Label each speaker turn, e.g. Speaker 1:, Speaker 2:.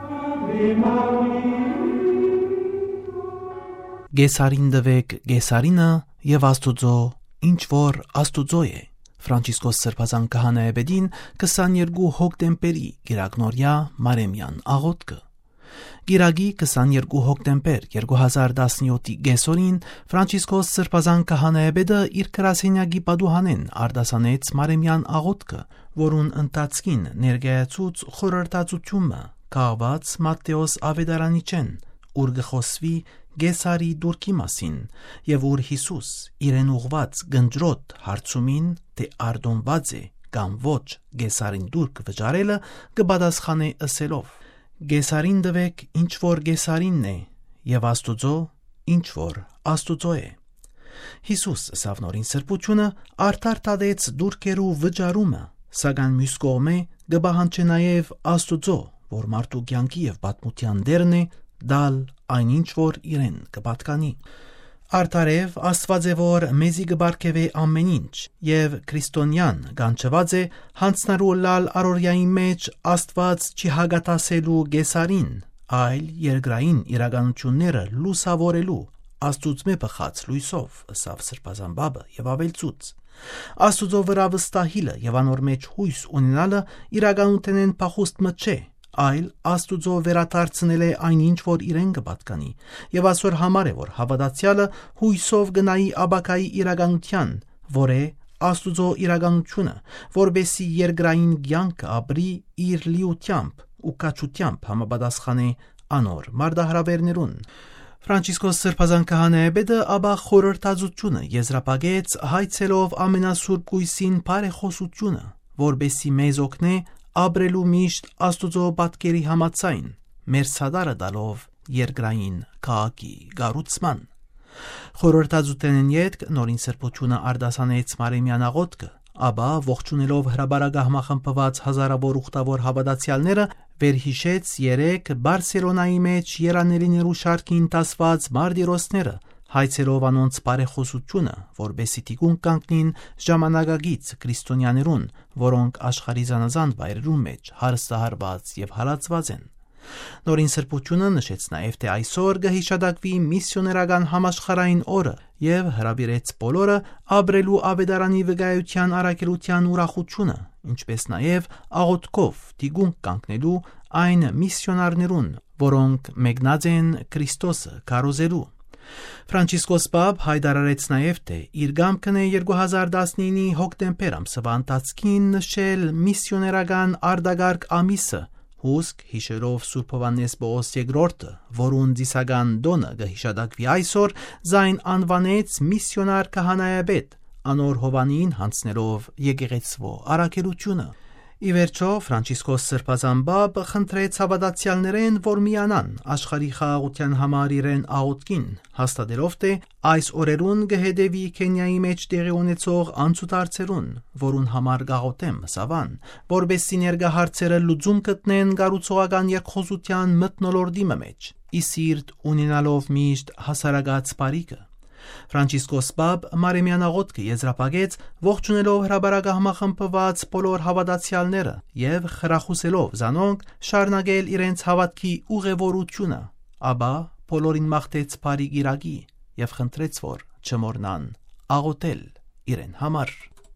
Speaker 1: Գեսարին դվեք Գեսարինը եւ Աստուծո ինչ որ Աստուծո է։ Ֆրանցիսկոս Սրբազան քահանայեբեդին 22 հոկտեմբերի Գիրագնորյա Մարեմյան աղոթքը։ Գիրագի 22 հոկտեմբեր 2017-ի գեսորին Ֆրանցիսկոս Սրբազան քահանայեբեդը իր գրասենյակի պատուհանեն արդասանեց Մարեմյան աղոթքը, որուն ընթացքին ներկայացուց խորհրդածությունը կահված Մատթեոս Ավետարանիչեն, ուր գխոսվի Գեսարի դուրքի մասին եւ ուր Հիսուս իրեն ուղված գնջրոտ հարցումին թե արդոնված է կամ ոչ Գեսարին դուրք վճարելը կպատասխանե ըսելով. Գեսարին դվեք ինչ որ Գեսարինն է եւ Աստուծո ինչ որ Աստուծո է։ Հիսուս սավնորին սրբությունը արդար տադեց դուրքերու վճարումը, սակայն մյուս կողմէ կբահանջե նաեւ Աստուծո, որ մարդու կյանքի եւ պատմության դերն է, դալ այնինչ որ իրեն կպատկանի։ Արդարև Աստված է, որ մեզի կբարգևե ամեն ինչ, եւ քրիստոնյան գանչված է հանցնարու լալ առօրյայի մեջ Աստված չի հագատասելու Գեսարին, այլ երկրային իրականությունները լուսավորելու Աստուծմե բխած լույսով, ըսավ Սրբազան բաբը եւ ավելցուց։ Աստուծո վրա վստահիլը եւ անոր մեջ հույս ունենալը իրականութենեն փախուստ մը չէ, այլ Աստուծո վերադարձնել է այնինչ որ իրեն կպատկանի, եւ այսօր համար է, որ հավատացյալը հույսով գնայի աբակայի իրականության, որ է Աստուծո իրականությունը, որբեսի երկրային կյանքը ապրի իր լիությամբ ու կաչությամբ համապատասխանի անոր մարտահրավերներուն։ Ֆրանցիսկոս Սրբազան քահանայեբեդը ապա խորհրդածությունը եզրափակեց հայցելով ամենասուրբ գույսին բարեխոսությունը, որբեսի մեզ օգնե ապրելու միշտ Աստուծո պատկերի համաձայն, մեր սադարը տալով երկրային քաղաքի գառուցման։ Խորհրդածութենեն ետք նորին սրբությունը արդասանեց Մարեմյան աղոթքը, ապա ողջունելով հրաբարագահմախմբված հազարավոր ուխտավոր հավատացյալները վերհիշեց 3 Բարսելոնայի մեջ երանելիներու շարքին տասված մարտիրոսները, հայցելով անոնց բարեխոսությունը, որբեսի տիկուն կանգնին ժամանակագից քրիստոնյաներուն, որոնք աշխարհի զանազան վայրերում մեջ հարստահարված եւ հալածված են։ Նորին սրբությունը նշեց նաև թե այսօր կհիշադակվի միսիոներական համաշխարհային օրը եւ հրավիրեց բոլորը ապրելու ավետարանի վկայության առաքելության ուրախությունը, ինչպես նաև աղոթքով տիկուն կանգնելու այն միսիոնարներուն, որոնք մեկնած են Քրիստոսը քարոզելու։ Ֆրանցիսկոս Պապ հայտարարեց նաև թե իր գամքն է 2019-ի հոկտեմբեր ամսվա ընթացքին նշել միսիոներական արդագարգ ամիսը, հուսք հիշելով Սուրբ Հովհաննես Պողոս II, որուն դիսական դոնը կհիշադակվի այսօր, զայն անվանեց միսիոնար քահանայեբեդ, անոր Հովանին հանձնելով եկեղեցվո առաքելությունը։ Ի վերջո Ֆրանցիսկոս Սրբազան բաբը խնդրեց հավատացյալներեն, որ միանան աշխարհի խաղաղության համար իրեն աղոթքին, հաստատելով թե այս օրերուն կհետևի Քենիայի մեջ տեղի ունեցող անցուդարձերուն, որուն համար գաղութեմ սավան, որբեսի ներկա հարցերը լուծում գտնեն կառուցողական երկխոսության մթնոլորտի մեջ, ի սիրտ ունենալով միշտ հասարակած բարիքը։ Ֆրանցիսկոս Պապ Մարեմյան աղոթքը եզրափակեց ողջունելով հրաբարագահմախմբված բոլոր հավատացյալները եւ խրախուսելով զանոնք շարունակել իրենց հավատքի ուղևորությունը, ապա բոլորին մաղթեց բարի գիրագի եւ խնդրեց որ չմոռնան աղոթել իրեն համար։